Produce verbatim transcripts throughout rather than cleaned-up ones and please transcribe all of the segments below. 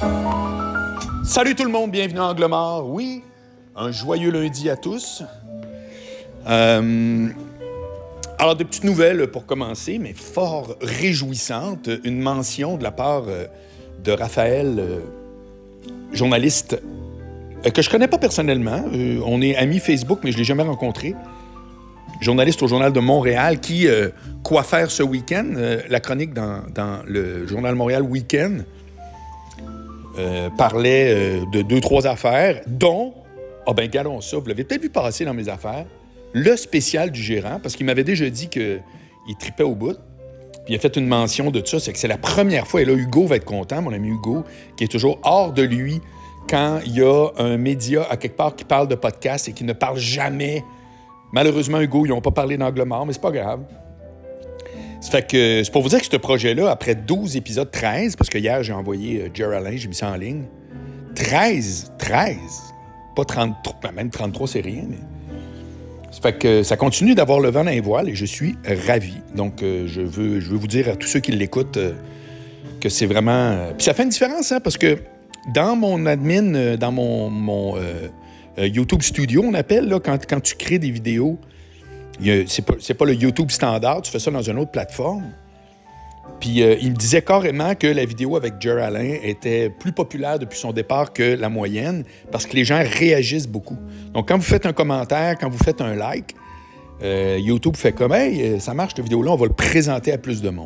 Salut tout le monde, bienvenue à Angle Mort. Oui, un joyeux lundi à tous. Euh, alors, des petites nouvelles pour commencer, mais fort réjouissantes. Une mention de la part de Raphaël, euh, journaliste euh, que je connais pas personnellement. Euh, on est amis Facebook, mais je l'ai jamais rencontré. Journaliste au Journal de Montréal qui, euh, quoi faire ce week-end, euh, la chronique dans, dans le Journal de Montréal Week-end, euh, parlait euh, de deux, trois affaires, dont, ah oh ben, regardons ça, vous l'avez peut-être vu passer dans mes affaires, le spécial du gérant, parce qu'il m'avait déjà dit qu'il tripait au bout. Puis il a fait une mention de ça, c'est que c'est la première fois, et là, Hugo va être content, mon ami Hugo, qui est toujours hors de lui quand il y a un média à quelque part qui parle de podcast et qui ne parle jamais. Malheureusement, Hugo, ils n'ont pas parlé d'Angle Mort, mais c'est pas grave. Ça fait que c'est pour vous dire que ce projet-là, après douze épisodes, treize, parce que hier, j'ai envoyé euh, Jerry Alain, j'ai mis ça en ligne. treize, treize, pas trente-trois, même trente-trois, c'est rien, mais... Ça fait que ça continue d'avoir le vent dans les voiles et je suis ravi. Donc, euh, je, veux, je veux vous dire à tous ceux qui l'écoutent euh, que c'est vraiment... Euh... Puis ça fait une différence, hein, parce que dans mon admin, euh, dans mon... mon euh, Euh, YouTube Studio, on appelle, là, quand, quand tu crées des vidéos. A, c'est, pas, c'est pas le YouTube standard, tu fais ça dans une autre plateforme. Puis euh, il me disait carrément que la vidéo avec Jerry Alain était plus populaire depuis son départ que la moyenne parce que les gens réagissent beaucoup. Donc, quand vous faites un commentaire, quand vous faites un like, euh, YouTube fait comme « Hey, ça marche, cette vidéo-là, on va le présenter à plus de monde. »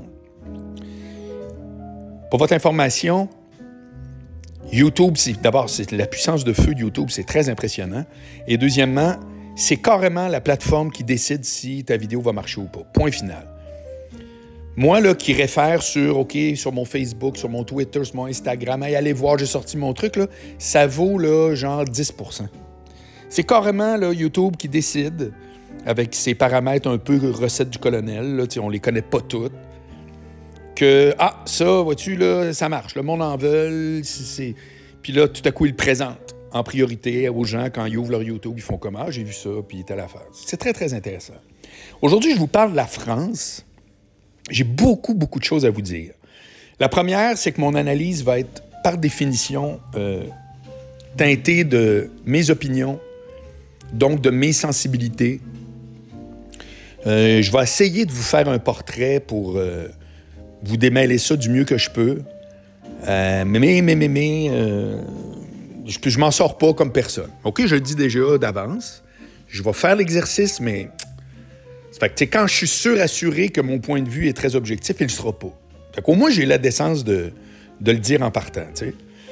Pour votre information, YouTube, c'est, d'abord, c'est la puissance de feu de YouTube, c'est très impressionnant. Et deuxièmement, c'est carrément la plateforme qui décide si ta vidéo va marcher ou pas. Point final. Moi, là, qui réfère sur, OK, sur mon Facebook, sur mon Twitter, sur mon Instagram, hey, allez voir, j'ai sorti mon truc, là, ça vaut, là, genre dix pour cent. C'est carrément, là, YouTube qui décide, avec ses paramètres un peu recettes du colonel, là, on les connaît pas toutes, que, ah, ça, vois-tu, là, ça marche. Le monde en veut. C'est, c'est... Puis là, tout à coup, ils le présentent en priorité aux gens quand ils ouvrent leur YouTube. Ils font comme, ah, j'ai vu ça, puis telle affaire. C'est très, très intéressant. Aujourd'hui, je vous parle de la France. J'ai beaucoup, beaucoup de choses à vous dire. La première, c'est que mon analyse va être, par définition, euh, teintée de mes opinions, donc de mes sensibilités. Euh, je vais essayer de vous faire un portrait pour... Euh, vous démêler ça du mieux que je peux. Euh, mais, mais, mais, mais, mais euh, je, je m'en sors pas comme personne. OK, je le dis déjà d'avance. Je vais faire l'exercice, mais... Ça fait que, tu sais, quand je suis sûr, assuré que mon point de vue est très objectif, il ne le sera pas. Fait qu'au moins, j'ai la décence de, de le dire en partant, tu sais.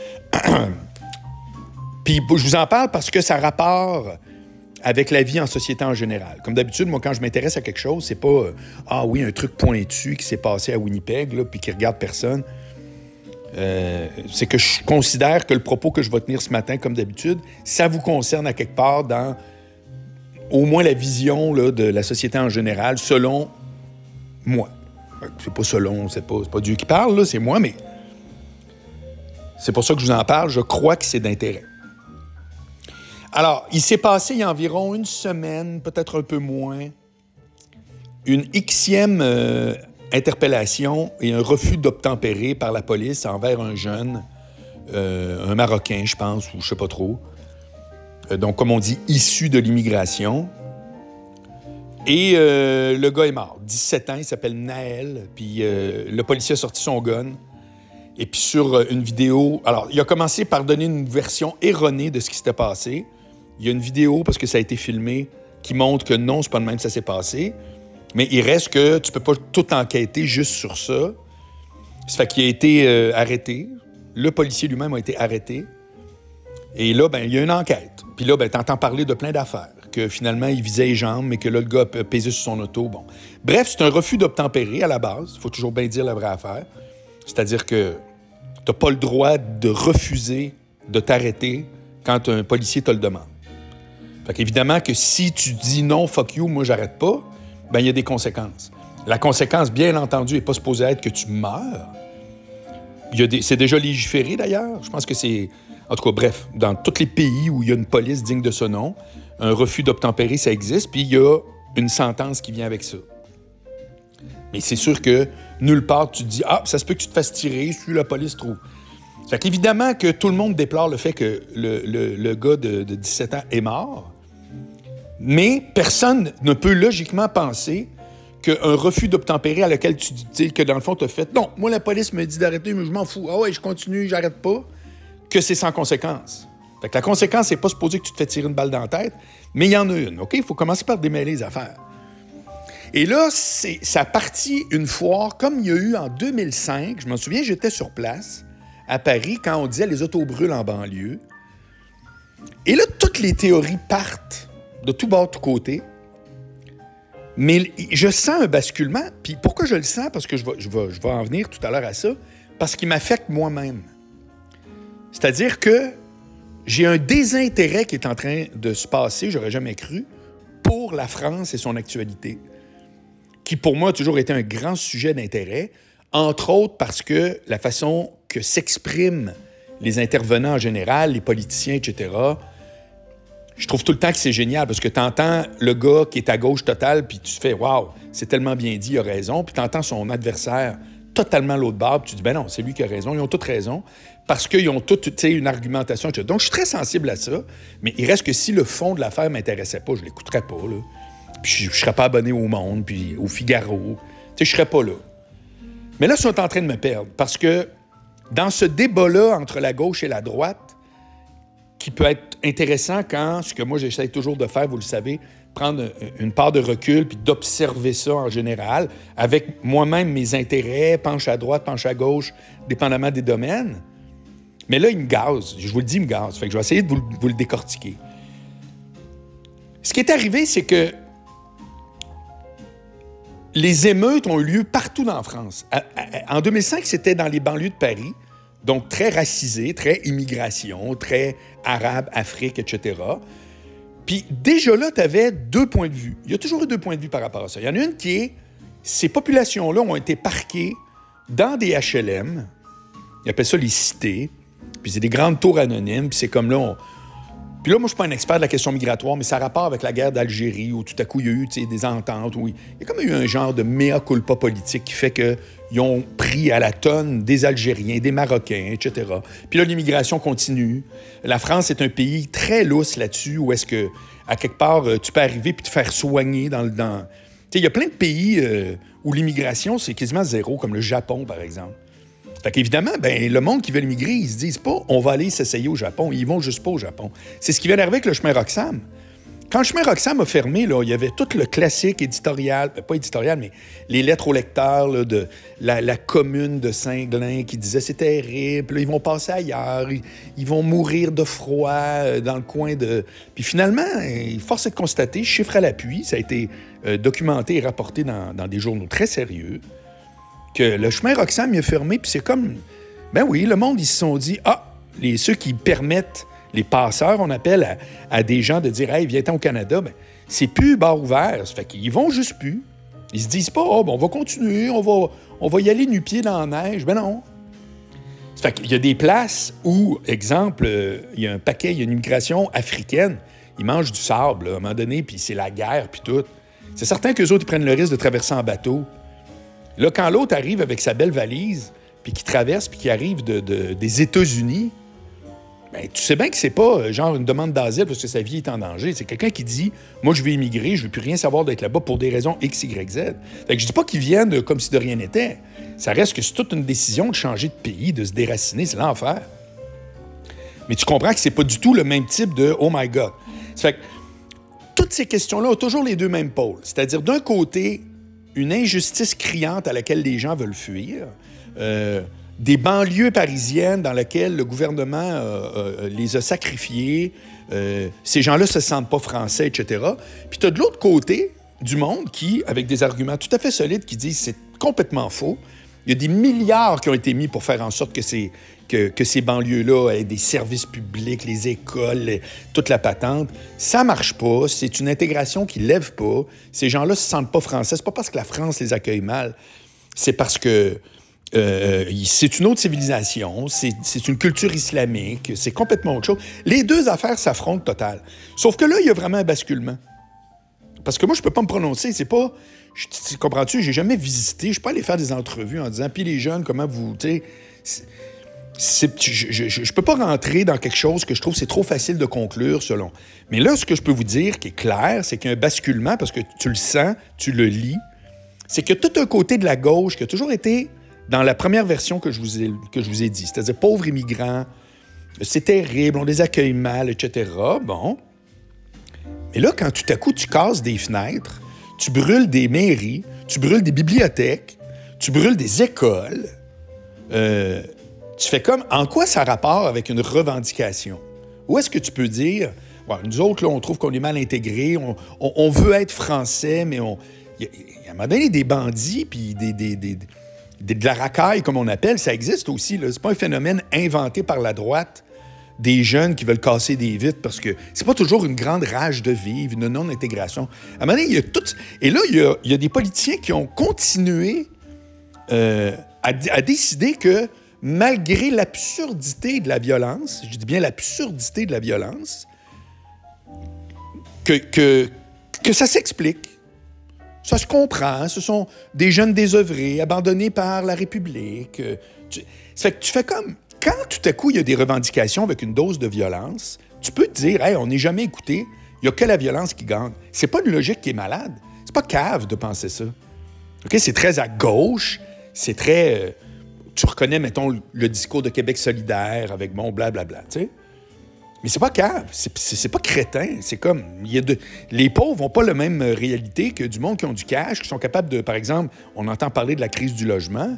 Puis, je vous en parle parce que ça rapporte avec la vie en société en général. Comme d'habitude, moi, quand je m'intéresse à quelque chose, c'est pas euh, « Ah oui, un truc pointu qui s'est passé à Winnipeg, là, puis qui regarde personne. Euh, » C'est que je considère que le propos que je vais tenir ce matin, comme d'habitude, ça vous concerne à quelque part dans au moins la vision là, de la société en général, selon moi. C'est pas selon, c'est pas, c'est pas Dieu qui parle, là, c'est moi, mais c'est pour ça que je vous en parle. Je crois que c'est d'intérêt. Alors, il s'est passé il y a environ une semaine, peut-être un peu moins, une Xème euh, interpellation et un refus d'obtempérer par la police envers un jeune, euh, un Marocain, je pense, ou je sais pas trop. Euh, donc, comme on dit, issu de l'immigration. Et euh, le gars est mort. dix-sept ans, il s'appelle Naël. Puis euh, le policier a sorti son gun. Et puis sur une vidéo... Alors, il a commencé par donner une version erronée de ce qui s'était passé. Il y a une vidéo, parce que ça a été filmé, qui montre que non, c'est pas de même que ça s'est passé. Mais il reste que tu peux pas tout enquêter juste sur ça. Ça fait qu'il a été euh, arrêté. Le policier lui-même a été arrêté. Et là, ben, il y a une enquête. Puis là, ben, t'entends parler de plein d'affaires. Que finalement, il visait les jambes, mais que là, le gars a pesé sur son auto. Bon. Bref, c'est un refus d'obtempérer à la base. Il faut toujours bien dire la vraie affaire. C'est-à-dire que t'as pas le droit de refuser de t'arrêter quand un policier te le demande. Fait qu'évidemment que si tu dis non, fuck you, moi j'arrête pas, ben il y a des conséquences. La conséquence, bien entendu, n'est pas supposée être que tu meurs. Il y a des, c'est déjà légiféré d'ailleurs. Je pense que c'est... En tout cas, bref, dans tous les pays où il y a une police digne de ce nom, un refus d'obtempérer, ça existe, puis il y a une sentence qui vient avec ça. Mais c'est sûr que nulle part tu te dis « Ah, ça se peut que tu te fasses tirer, si la police trouve. » Fait qu'évidemment que tout le monde déplore le fait que le, le, le gars de, de dix-sept ans est mort, mais personne ne peut logiquement penser qu'un refus d'obtempérer à lequel tu dis que dans le fond tu as fait « Non, moi la police me dit d'arrêter, mais je m'en fous. Ah ouais, je continue, j'arrête pas. » que c'est sans conséquence. Fait que la conséquence, c'est pas supposé que tu te fais tirer une balle dans la tête, mais il y en a une, OK? Il faut commencer par démêler les affaires. Et là, c'est, ça partit une foire, comme il y a eu en deux mille cinq, je m'en souviens, j'étais sur place, à Paris, quand on disait « les autos brûlent en banlieue ». Et là, toutes les théories partent de tout bord, de tout côté. Mais je sens un basculement. Puis pourquoi je le sens? Parce que je vais, je vais, je vais en venir tout à l'heure à ça. Parce qu'il m'affecte moi-même. C'est-à-dire que j'ai un désintérêt qui est en train de se passer, j'aurais jamais cru, pour la France et son actualité, qui pour moi a toujours été un grand sujet d'intérêt, entre autres parce que la façon que s'expriment les intervenants en général, les politiciens, et cetera, je trouve tout le temps que c'est génial parce que tu entends le gars qui est à gauche totale, puis tu te fais « Wow, c'est tellement bien dit, il a raison », puis tu entends son adversaire totalement l'autre bord, puis tu dis « Ben non, c'est lui qui a raison, ils ont tous raison », parce qu'ils ont toutes, tu sais, une argumentation, et cetera. Donc, je suis très sensible à ça, mais il reste que si le fond de l'affaire ne m'intéressait pas, je ne l'écouterais pas, là. Puis je ne serais pas abonné au Monde, puis au Figaro. Tu sais, je ne serais pas là. Mais là, ils sont en train de me perdre, parce que dans ce débat-là entre la gauche et la droite, qui peut être intéressant quand, ce que moi j'essaie toujours de faire, vous le savez, prendre une part de recul puis d'observer ça en général, avec moi-même mes intérêts, penche à droite, penche à gauche, dépendamment des domaines. Mais là, il me gaze. Je vous le dis, il me gaze. Fait que je vais essayer de vous, vous le décortiquer. Ce qui est arrivé, c'est que les émeutes ont eu lieu partout dans la France. En deux mille cinq, c'était dans les banlieues de Paris, donc très racisé, très immigration, très arabe, Afrique, et cetera. Puis déjà là, tu avais deux points de vue. Il y a toujours eu deux points de vue par rapport à ça. Il y en a une qui est, ces populations-là ont été parquées dans des H L M, ils appellent ça les cités, puis c'est des grandes tours anonymes, puis c'est comme là, on... Puis là, moi, je suis pas un expert de la question migratoire, mais ça a rapport avec la guerre d'Algérie, où tout à coup, il y a eu des ententes, où il y a comme eu un genre de mea culpa politique qui fait qu'ils ont pris à la tonne des Algériens, des Marocains, et cetera. Puis là, l'immigration continue. La France est un pays très lousse là-dessus, où est-ce que, à quelque part, tu peux arriver puis te faire soigner dans le... Dans... Tu sais, il y a plein de pays euh, où l'immigration, c'est quasiment zéro, comme le Japon, par exemple. Fait qu'évidemment, ben, le monde qui veut immigrer, ils se disent pas « on va aller s'essayer au Japon », ils vont juste pas au Japon. C'est ce qui vient d'arriver avec le chemin Roxham. Quand le chemin Roxham a fermé, là, il y avait tout le classique éditorial, ben, pas éditorial, mais les lettres aux lecteurs là, de la, la commune de Saint-Glin qui disait « c'est terrible, là, ils vont passer ailleurs, ils, ils vont mourir de froid euh, dans le coin de... » Puis finalement, force est de constater, chiffre à l'appui, ça a été euh, documenté et rapporté dans, dans des journaux très sérieux, que le chemin Roxham il a fermé, puis c'est comme... Ben oui, le monde, ils se sont dit, ah, les, ceux qui permettent, les passeurs, on appelle à, à des gens de dire, hey, viens-t'en au Canada, ben c'est plus bar ouvert. Ça fait qu'ils vont juste plus. Ils se disent pas, oh, ben on va continuer, on va, on va y aller nu-pieds dans la neige. Ben non. Ça fait qu'il y a des places où, exemple, euh, il y a un paquet, il y a une immigration africaine, ils mangent du sable, là, à un moment donné, puis c'est la guerre, puis tout. C'est certain qu'eux autres, ils prennent le risque de traverser en bateau. Là, quand l'autre arrive avec sa belle valise, puis qui traverse, puis qui arrive de, de, des États-Unis, bien, tu sais bien que c'est pas genre une demande d'asile parce que sa vie est en danger. C'est quelqu'un qui dit « Moi, je veux immigrer, je veux plus rien savoir d'être là-bas pour des raisons X, Y, Z. » Fait que je dis pas qu'ils viennent comme si de rien n'était. Ça reste que c'est toute une décision de changer de pays, de se déraciner, c'est l'enfer. Mais tu comprends que c'est pas du tout le même type de « Oh my God ». Ça fait que toutes ces questions-là ont toujours les deux mêmes pôles. C'est-à-dire, d'un côté, une injustice criante à laquelle les gens veulent fuir, euh, des banlieues parisiennes dans lesquelles le gouvernement euh, euh, les a sacrifiés, euh, ces gens-là se sentent pas français, et cetera. Puis tu as de l'autre côté du monde qui, avec des arguments tout à fait solides, qui disent c'est complètement faux. Il y a des milliards qui ont été mis pour faire en sorte que ces, que, que ces banlieues-là aient des services publics, les écoles, les, toute la patente. Ça marche pas. C'est une intégration qui lève pas. Ces gens-là se sentent pas français. C'est pas parce que la France les accueille mal. C'est parce que euh, c'est une autre civilisation. C'est, c'est une culture islamique. C'est complètement autre chose. Les deux affaires s'affrontent total. Sauf que là, il y a vraiment un basculement. Parce que moi, je peux pas me prononcer. C'est pas... Je, comprends-tu? J'ai jamais visité. Je suis pas allé faire des entrevues en disant « Puis les jeunes, comment vous... » tu sais, c'est, je ne peux pas rentrer dans quelque chose que je trouve que c'est trop facile de conclure selon. Mais là, ce que je peux vous dire qui est clair, c'est qu'il y a un basculement, parce que tu le sens, tu le lis, c'est que tout un côté de la gauche qui a toujours été dans la première version que je vous ai, que je vous ai dit, c'est-à-dire pauvres immigrants, c'est terrible, on les accueille mal, et cetera. Bon. Mais là, quand tout à coup, tu casses des fenêtres, tu brûles des mairies, tu brûles des bibliothèques, tu brûles des écoles, euh, tu fais comme, en quoi ça a rapport avec une revendication? Où est-ce que tu peux dire, ouais, nous autres, là, on trouve qu'on est mal intégrés, on, on, on veut être français, mais on... Il y, y a à un moment donné, des bandits, puis des, des, des, des, de la racaille, comme on appelle, ça existe aussi. Là. C'est pas un phénomène inventé par la droite, des jeunes qui veulent casser des vitres, parce que c'est pas toujours une grande rage de vivre, une non-intégration. À un moment donné, il y a tout... Et là, il y a, il y a des politiciens qui ont continué euh, à, à décider que malgré l'absurdité de la violence, je dis bien l'absurdité de la violence, que, que, que ça s'explique. Ça se comprend. Ce sont des jeunes désœuvrés, abandonnés par la République. Tu, ça fait que tu fais comme... Quand tout à coup, il y a des revendications avec une dose de violence, tu peux te dire, « Hey, on n'est jamais écouté. Il n'y a que la violence qui gagne. » C'est pas une logique qui est malade. C'est pas cave de penser ça. Okay? C'est très à gauche. C'est très... Euh, tu reconnais, mettons, le discours de Québec solidaire avec bon blablabla, tu sais. Mais c'est pas cave, c'est, c'est, c'est pas crétin. C'est comme, il y a de, les pauvres n'ont pas la même réalité que du monde qui ont du cash, qui sont capables de, par exemple, on entend parler de la crise du logement.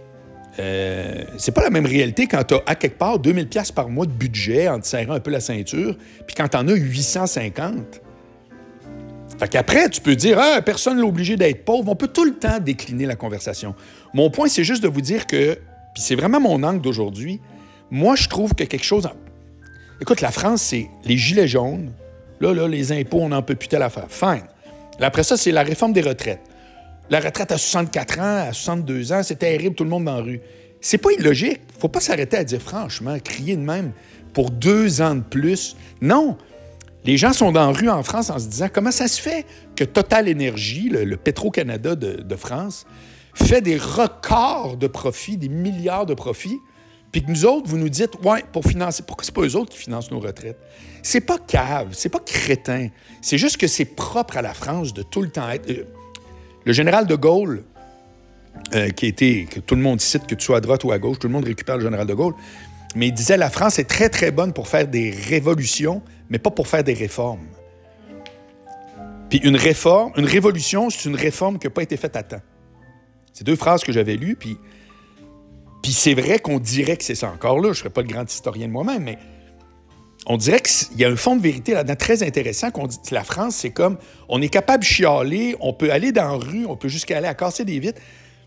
Euh, c'est pas la même réalité quand tu as à quelque part deux mille dollars par mois de budget en te serrant un peu la ceinture, puis quand tu en as huit cent cinquante. Fait qu'après, tu peux dire, ah, personne n'est obligé d'être pauvre. On peut tout le temps décliner la conversation. Mon point, c'est juste de vous dire que, puis c'est vraiment mon angle d'aujourd'hui, moi, je trouve que quelque chose... En... Écoute, la France, c'est les gilets jaunes. Là, là, les impôts, on n'en peut plus telle affaire. Fine. Là, après ça, c'est la réforme des retraites. La retraite à soixante-quatre ans, à soixante-deux ans, c'est terrible, tout le monde dans la rue. C'est pas illogique. Faut pas s'arrêter à dire, franchement, crier de même pour deux ans de plus. Non. Les gens sont dans la rue en France en se disant, comment ça se fait que Total Énergie, le, le Petro-Canada de, de France, fait des records de profits, des milliards de profits, puis que nous autres, vous nous dites, ouais, pour financer, pourquoi c'est pas eux autres qui financent nos retraites? C'est pas cave, c'est pas crétin. C'est juste que c'est propre à la France de tout le temps être... Le général de Gaulle, euh, qui était, que tout le monde cite, que tu sois à droite ou à gauche, tout le monde récupère le général de Gaulle, mais il disait, la France est très, très bonne pour faire des révolutions, mais pas pour faire des réformes. Puis une réforme, une révolution, c'est une réforme qui n'a pas été faite à temps. C'est deux phrases que j'avais lues, puis, puis c'est vrai qu'on dirait que c'est ça. Encore là, je ne serais pas le grand historien de moi-même, mais on dirait qu'il y a un fond de vérité là-dedans très intéressant, qu'on dit que la France, c'est comme, on est capable de chialer, on peut aller dans la rue, on peut jusqu'à aller à casser des vitres,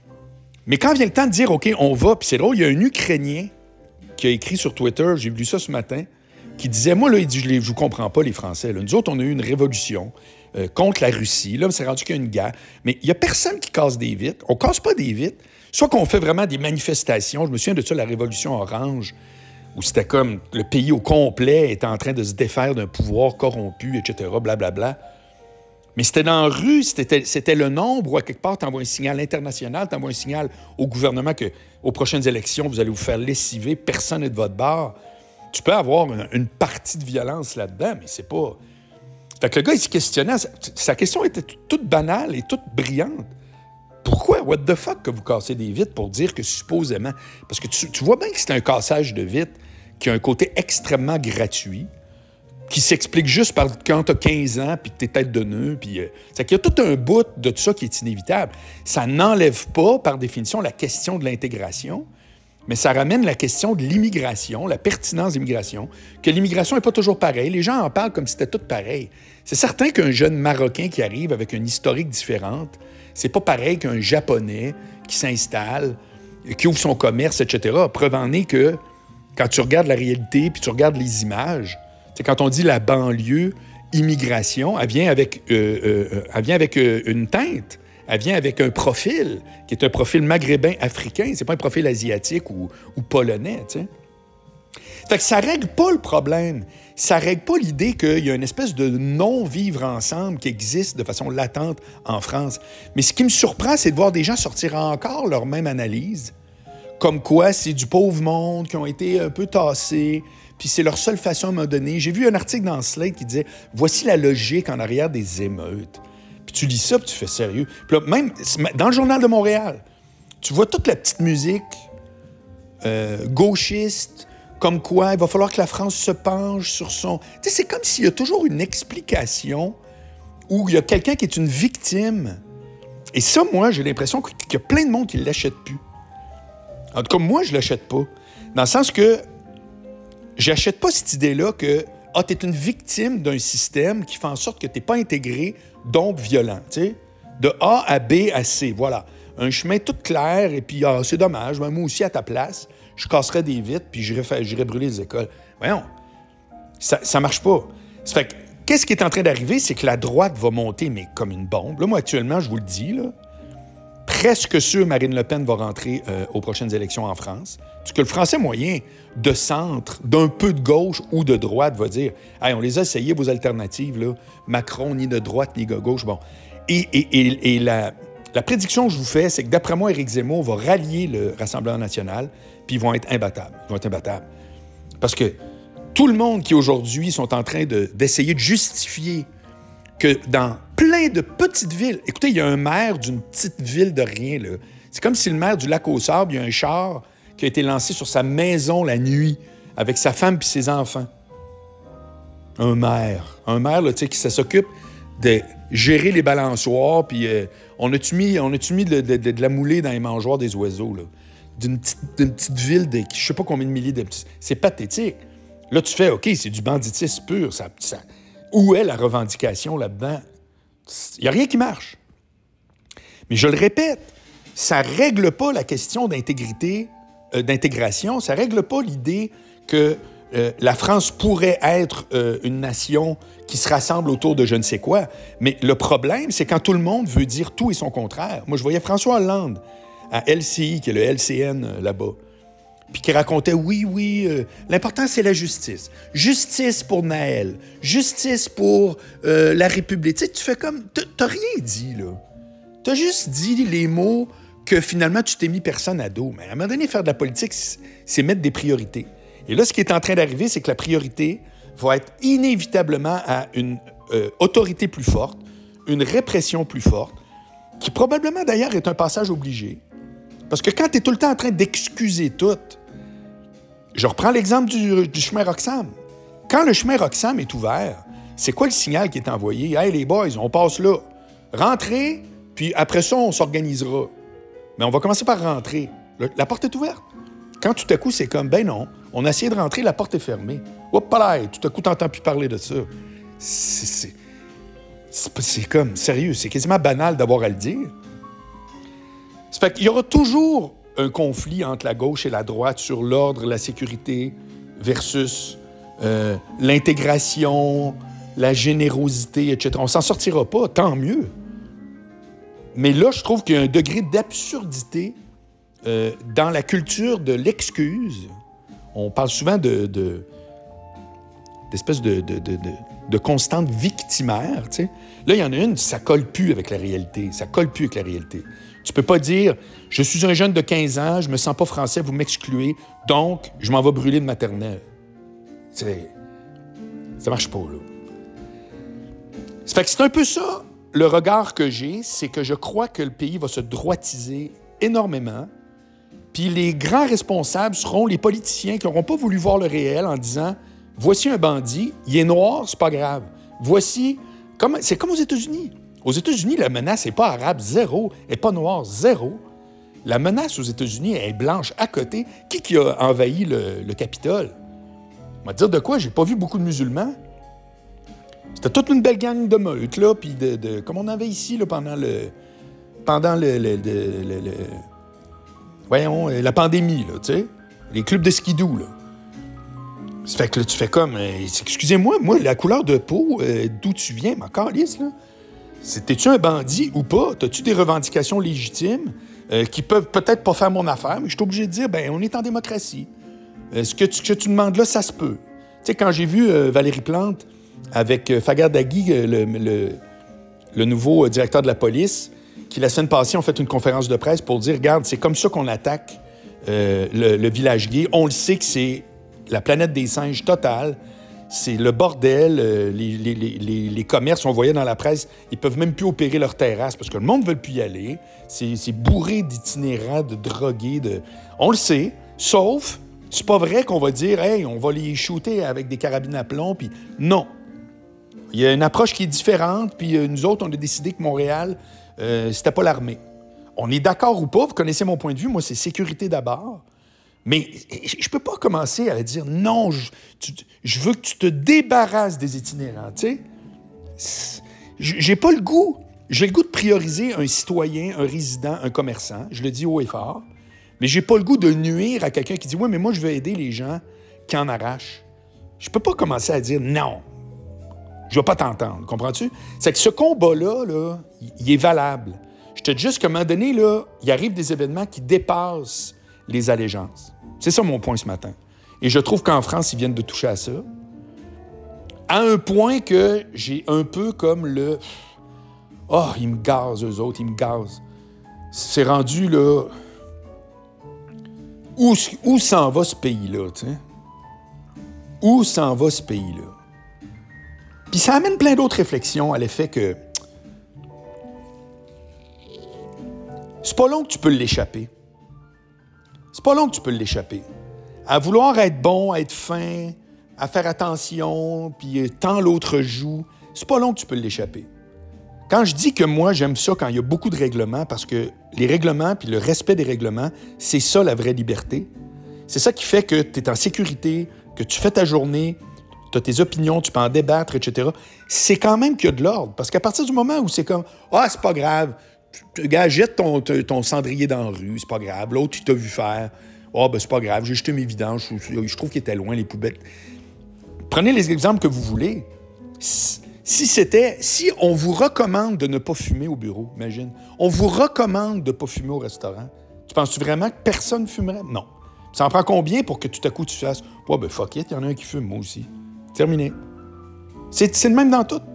mais quand vient le temps de dire, OK, on va, puis c'est drôle, il y a un Ukrainien qui a écrit sur Twitter, j'ai lu ça ce matin, qui disait, moi, là, il dit, je ne vous comprends pas, les Français. Là. Nous autres, on a eu une révolution euh, contre la Russie. Là, c'est rendu qu'il y a une guerre. Mais il n'y a personne qui casse des vitres. On ne casse pas des vitres. Soit qu'on fait vraiment des manifestations. Je me souviens de ça, la Révolution orange, où c'était comme le pays au complet était en train de se défaire d'un pouvoir corrompu, et cetera, blablabla. Mais c'était dans la rue, c'était, c'était le nombre où, à quelque part, tu envoies un signal international, tu envoies un signal au gouvernement qu'aux prochaines élections, vous allez vous faire lessiver, personne n'est de votre bord. Tu peux avoir une, une partie de violence là-dedans, mais c'est pas... Fait que le gars, il se questionnait. Sa, sa question était toute banale et toute brillante. Pourquoi, what the fuck, que vous cassez des vitres pour dire que supposément... Parce que tu, tu vois bien que c'est un cassage de vitres qui a un côté extrêmement gratuit, qui s'explique juste par quand tu as quinze ans, puis que tu es tête de nœud, puis... Euh, c'est qu'il y a tout un bout de tout ça qui est inévitable. Ça n'enlève pas, par définition, la question de l'intégration, mais ça ramène la question de l'immigration, la pertinence de l'immigration, que l'immigration n'est pas toujours pareille. Les gens en parlent comme si c'était tout pareil. C'est certain qu'un jeune Marocain qui arrive avec une historique différente, c'est pas pareil qu'un Japonais qui s'installe, qui ouvre son commerce, et cetera. Preuve en est que quand tu regardes la réalité puis tu regardes les images, c'est quand on dit la banlieue, immigration, elle vient avec, euh, euh, elle vient avec euh, une teinte. Elle vient avec un profil qui est un profil maghrébin africain. C'est pas un profil asiatique ou, ou polonais, tu sais. Fait que ça règle pas le problème. Ça règle pas l'idée qu'il y a une espèce de non-vivre ensemble qui existe de façon latente en France. Mais ce qui me surprend, c'est de voir des gens sortir encore leur même analyse, comme quoi c'est du pauvre monde qui ont été un peu tassés, puis c'est leur seule façon à me donner. J'ai vu un article dans Slate qui disait « Voici la logique en arrière des émeutes ». Puis tu lis ça, puis tu fais sérieux. Puis là, même dans le Journal de Montréal, tu vois toute la petite musique euh, gauchiste, comme quoi il va falloir que la France se penche sur son... Tu sais, c'est comme s'il y a toujours une explication où il y a quelqu'un qui est une victime. Et ça, moi, j'ai l'impression qu'il y a plein de monde qui ne l'achète plus. En tout cas, moi, je ne l'achète pas. Dans le sens que j'achète pas cette idée-là que ah, tu es une victime d'un système qui fait en sorte que tu n'es pas intégré, donc violent. Tu sais? De A à B à C, voilà. Un chemin tout clair, et puis ah, c'est dommage, moi aussi, à ta place, je casserais des vitres, puis j'irais, faire, j'irais brûler les écoles. Voyons, ça ne marche pas. Ça fait que, qu'est-ce qui est en train d'arriver, c'est que la droite va monter, mais comme une bombe. Là, moi, actuellement, je vous le dis, là, presque sûr Marine Le Pen va rentrer euh, aux prochaines élections en France. Parce que le français moyen de centre, d'un peu de gauche ou de droite, va dire « Hey, on les a essayés, vos alternatives, là. Macron, ni de droite, ni de gauche. » Bon. Et, et, et, et la, la prédiction que je vous fais, c'est que d'après moi, Éric Zemmour va rallier le Rassemblement national, puis ils vont être imbattables. Ils vont être imbattables. Parce que tout le monde qui, aujourd'hui, sont en train de, d'essayer de justifier que dans plein de petites villes... Écoutez, il y a un maire d'une petite ville de rien, là. C'est comme si le maire du Lac-aux-Sables, il y a un char qui a été lancé sur sa maison la nuit avec sa femme et ses enfants. Un maire. Un maire, là, tu sais, qui ça s'occupe de gérer les balançoires, puis euh, on a-tu mis, on a-tu mis de, de, de, de la moulée dans les mangeoires des oiseaux, là? D'une petite, d'une petite ville de je sais pas combien de milliers de petits... C'est pathétique. Là, tu fais, OK, c'est du banditisme pur. Ça, ça... Où est la revendication là-dedans? Il n'y a rien qui marche. Mais je le répète, ça ne règle pas la question d'intégrité, euh, d'intégration. Ça ne règle pas l'idée que euh, la France pourrait être euh, une nation qui se rassemble autour de je ne sais quoi. Mais le problème, c'est quand tout le monde veut dire tout et son contraire. Moi, je voyais François Hollande à L C I, qui est le L C N euh, là-bas, puis qui racontait, oui, oui, euh, l'important, c'est la justice. Justice pour Naël. Justice pour euh, la République. Tu sais, tu fais comme... T'as rien dit, là. T'as juste dit les mots que, finalement, tu t'es mis personne à dos. Mais à un moment donné, faire de la politique, c'est mettre des priorités. Et là, ce qui est en train d'arriver, c'est que la priorité va être inévitablement à une euh, autorité plus forte, une répression plus forte, qui probablement, d'ailleurs, est un passage obligé. Parce que quand tu es tout le temps en train d'excuser tout, je reprends l'exemple du, du chemin Roxham. Quand le chemin Roxham est ouvert, c'est quoi le signal qui est envoyé? « Hey, les boys, on passe là. Rentrez, puis après ça, on s'organisera. » Mais on va commencer par rentrer. Le, la porte est ouverte. Quand tout à coup, c'est comme, ben non, on a essayé de rentrer, la porte est fermée. Hop là, tout à coup, t'entends plus parler de ça. C'est, c'est, c'est, c'est comme, sérieux, c'est quasiment banal d'avoir à le dire. Ça fait qu'il y aura toujours un conflit entre la gauche et la droite sur l'ordre, la sécurité versus euh, l'intégration, la générosité, et cetera. On s'en sortira pas, tant mieux. Mais là, je trouve qu'il y a un degré d'absurdité euh, dans la culture de l'excuse. On parle souvent de, de, d'espèce de, de, de, de, de constante victimaire. Tu sais. Là, il y en a une, ça colle plus avec la réalité. Ça colle plus avec la réalité. Tu peux pas dire « Je suis un jeune de quinze ans, je me sens pas français, vous m'excluez, donc je m'en vais brûler de maternelle. » C'est... Ça marche pas, là. Ça fait que c'est un peu ça, le regard que j'ai, c'est que je crois que le pays va se droitiser énormément, puis les grands responsables seront les politiciens qui n'auront pas voulu voir le réel en disant « Voici un bandit, il est noir, c'est pas grave. Voici... » comme... C'est comme aux États-Unis. Aux États-Unis, la menace n'est pas arabe, zéro. Elle n'est pas noire, zéro. La menace aux États-Unis est blanche à côté. Qui qui a envahi le, le Capitole? On va te dire de quoi? J'ai pas vu beaucoup de musulmans. C'était toute une belle gang de meutes, là, puis de, de... comme on avait ici, là, pendant le... pendant le... le, le, le, le voyons, la pandémie, là, tu sais. Les clubs de skidoo, là. Ça fait que là, tu fais comme... Euh, excusez-moi, moi, la couleur de peau, euh, d'où tu viens, ma calisse, là... T'es-tu un bandit ou pas? T'as-tu des revendications légitimes euh, qui peuvent peut-être pas faire mon affaire, mais je suis obligé de dire, ben on est en démocratie. Euh, ce, que tu, ce que tu demandes là, ça se peut. Tu sais, quand j'ai vu euh, Valérie Plante avec euh, Fagar Dagui, le, le, le nouveau euh, directeur de la police, qui la semaine passée ont fait une conférence de presse pour dire, regarde, c'est comme ça qu'on attaque euh, le, le village gay. On le sait que c'est la planète des singes totale. C'est le bordel. Euh, les, les, les, les commerces, on voyait dans la presse, ils peuvent même plus opérer leur terrasse parce que le monde ne veut plus y aller. C'est, c'est bourré d'itinérants, de drogués. De... On le sait, sauf, c'est pas vrai qu'on va dire « Hey, on va les shooter avec des carabines à plomb. » Puis non. Il y a une approche qui est différente, puis euh, nous autres, on a décidé que Montréal, euh, c'était pas l'armée. On est d'accord ou pas, vous connaissez mon point de vue, moi, c'est sécurité d'abord. Mais je peux pas commencer à dire non, je, tu, je veux que tu te débarrasses des itinérants, tu sais. J'ai pas le goût. J'ai le goût de prioriser un citoyen, un résident, un commerçant. Je le dis haut et fort. Mais j'ai pas le goût de nuire à quelqu'un qui dit « Ouais, mais moi, je veux aider les gens qui en arrachent. » Je peux pas commencer à dire « Non, je vais pas t'entendre. » Comprends-tu? C'est que ce combat-là, là, il est valable. Je te dis juste qu'à un moment donné, là, il arrive des événements qui dépassent les allégeances. C'est ça mon point ce matin. Et je trouve qu'en France, ils viennent de toucher à ça. À un point que j'ai un peu comme le... Oh, ils me gazent, eux autres, ils me gazent. C'est rendu, là... Où, où s'en va ce pays-là, tu sais? Où s'en va ce pays-là? Puis ça amène plein d'autres réflexions à l'effet que... C'est pas long que tu peux l'échapper. C'est pas long que tu peux l'échapper. À vouloir être bon, à être fin, à faire attention, puis tant l'autre joue, c'est pas long que tu peux l'échapper. Quand je dis que moi, j'aime ça quand il y a beaucoup de règlements, parce que les règlements puis le respect des règlements, c'est ça la vraie liberté. C'est ça qui fait que tu es en sécurité, que tu fais ta journée, tu as tes opinions, tu peux en débattre, et cetera. C'est quand même qu'il y a de l'ordre. Parce qu'à partir du moment où c'est comme « Ah, c'est pas grave, gars, jette ton, ton cendrier dans la rue, c'est pas grave. L'autre, il t'a vu faire. Ah, oh, ben c'est pas grave, j'ai jeté mes vidanges, je, je trouve qu'il était loin, les poubelles. » Prenez les exemples que vous voulez. Si c'était, si on vous recommande de ne pas fumer au bureau, imagine, on vous recommande de ne pas fumer au restaurant, tu penses-tu vraiment que personne fumerait? Non. Ça en prend combien pour que tout à coup tu fasses « Ouais, ben fuck it, il y en a un qui fume, moi aussi. » Terminé. C'est, c'est le même dans tout.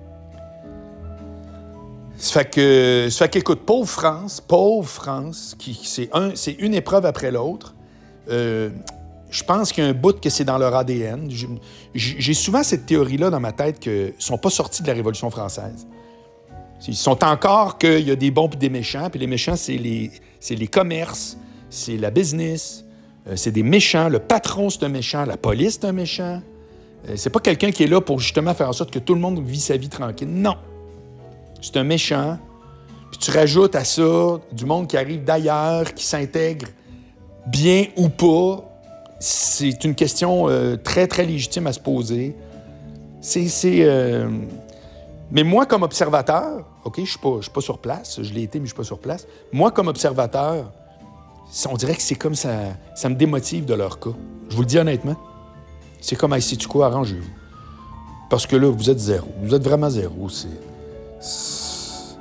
Ça fait que, ça fait qu'écoute, pauvre France, pauvre France, qui, c'est, un, c'est une épreuve après l'autre. Euh, je pense qu'il y a un bout que c'est dans leur A D N. J'ai, j'ai souvent cette théorie-là dans ma tête qu'ils ne sont pas sortis de la Révolution française. Ils sont encore qu'il y a des bons et des méchants, puis les méchants, c'est les, c'est les commerces, c'est la business, euh, c'est des méchants. Le patron, c'est un méchant. La police, c'est un méchant. Euh, c'est pas quelqu'un qui est là pour justement faire en sorte que tout le monde vit sa vie tranquille. Non. C'est un méchant. Puis tu rajoutes à ça du monde qui arrive d'ailleurs, qui s'intègre bien ou pas. C'est une question euh, très, très légitime à se poser. C'est... c'est euh... Mais moi, comme observateur, OK, je ne suis pas, je suis pas sur place, je l'ai été, mais je ne suis pas sur place. Moi, comme observateur, on dirait que c'est comme ça, ça me démotive de leur cas. Je vous le dis honnêtement. C'est comme, hey, sais-tu quoi, arrangez-vous. Parce que là, vous êtes zéro. Vous êtes vraiment zéro. C'est... c'est...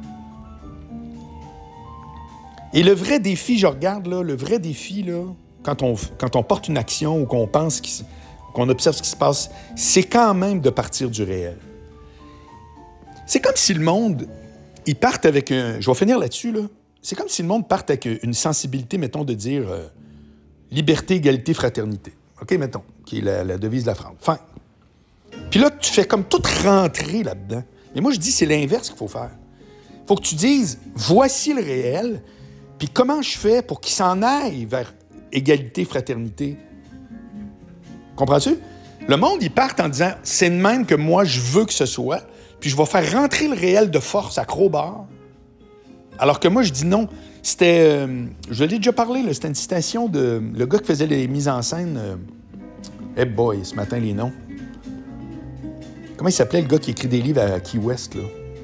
Et le vrai défi, je regarde, là, le vrai défi, là, quand on, quand on porte une action ou qu'on pense, qu'on observe ce qui se passe, c'est quand même de partir du réel. C'est comme si le monde, il parte avec un... Je vais finir là-dessus, là. C'est comme si le monde parte avec une sensibilité, mettons, de dire euh, liberté, égalité, fraternité. OK, mettons, qui est la, la devise de la France. Fin. Puis là, tu fais comme tout rentrer là-dedans. Mais moi, je dis, c'est l'inverse qu'il faut faire. Il faut que tu dises, voici le réel, puis comment je fais pour qu'il s'en aille vers égalité, fraternité. Comprends-tu? Le monde, il part en disant, c'est de même que moi, je veux que ce soit, puis je vais faire rentrer le réel de force à crowbar. Alors que moi, je dis non. C'était, euh, je l'ai déjà parlé, là, c'était une citation de le gars qui faisait les mises en scène. Euh, hey boy, ce matin, les noms. Comment il s'appelait, le gars qui écrit des livres à Key West, là?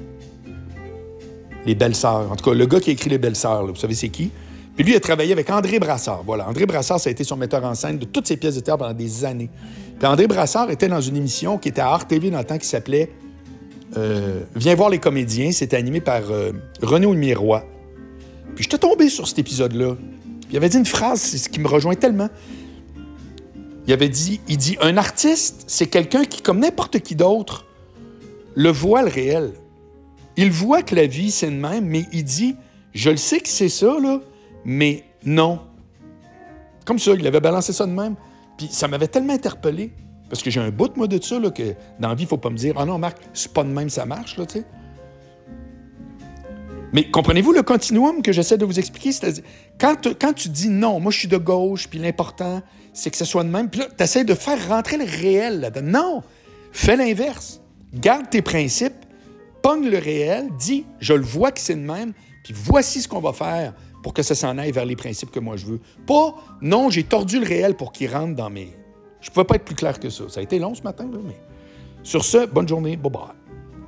Les Belles-Sœurs. En tout cas, le gars qui a écrit Les Belles-Sœurs, là, vous savez c'est qui? Puis lui, il a travaillé avec André Brassard. Voilà, André Brassard, ça a été son metteur en scène de toutes ses pièces de théâtre pendant des années. Puis André Brassard était dans une émission qui était à R T V dans le temps qui s'appelait euh, Viens voir les comédiens. C'était animé par euh, Renaud Miroir. Puis j'étais tombé sur cet épisode-là. Puis il avait dit une phrase ce qui me rejoint tellement. Il avait dit, il dit, un artiste, c'est quelqu'un qui, comme n'importe qui d'autre, le voit le réel. Il voit que la vie, c'est le même, mais il dit, je le sais que c'est ça, là, mais non. Comme ça, il avait balancé ça de même. Puis ça m'avait tellement interpellé, parce que j'ai un bout, moi, de ça, là, que dans la vie, il ne faut pas me dire « Ah non, Marc, c'est pas de même, ça marche, là, tu sais. » Mais comprenez-vous le continuum que j'essaie de vous expliquer? C'est-à-dire, quand, tu, quand tu dis non, moi je suis de gauche, puis l'important, c'est que ce soit de même, puis là, tu essaies de faire rentrer le réel là-dedans. Non! Fais l'inverse. Garde tes principes, pogne le réel, dis, je le vois que c'est de même, puis voici ce qu'on va faire pour que ça s'en aille vers les principes que moi je veux. Pas, non, j'ai tordu le réel pour qu'il rentre dans mes... Je ne pouvais pas être plus clair que ça. Ça a été long ce matin, là, mais... Sur ce, bonne journée, bye bye.